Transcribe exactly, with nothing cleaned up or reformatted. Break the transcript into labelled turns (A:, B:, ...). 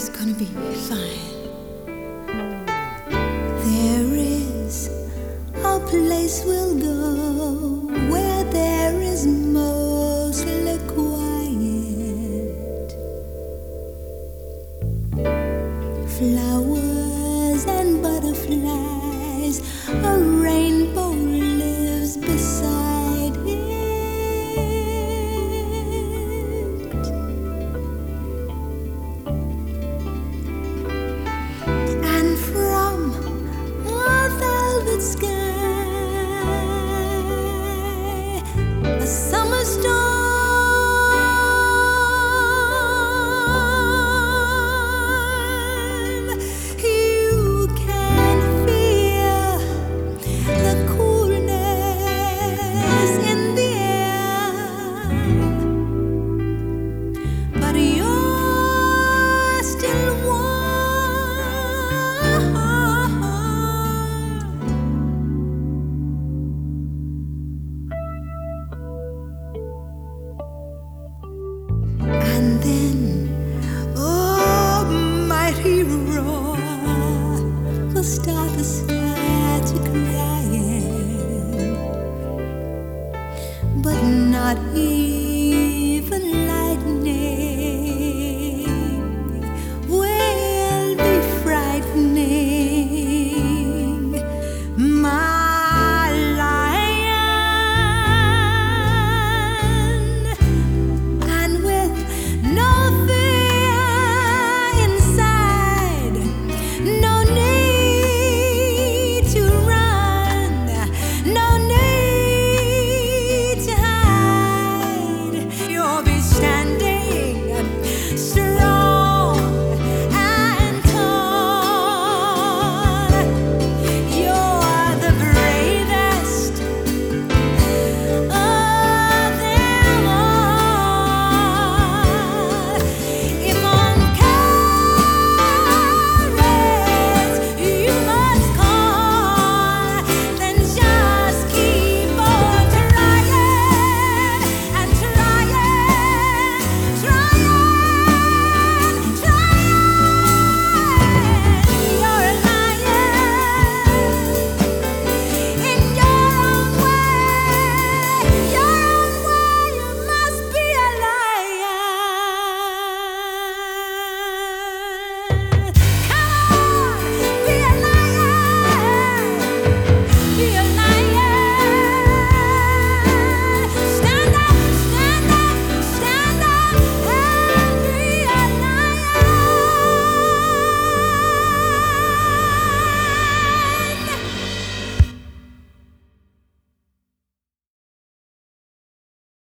A: everything's gonna be fine. There is a place we'll go where there is mostly quiet. Flowers and butterflies, a rainbow lives beside it. And from a velvet sky, a summer storm, you can feel the coolness in the air, but you're still warm. And then, oh, mighty roar will start the sky to crying, but not here.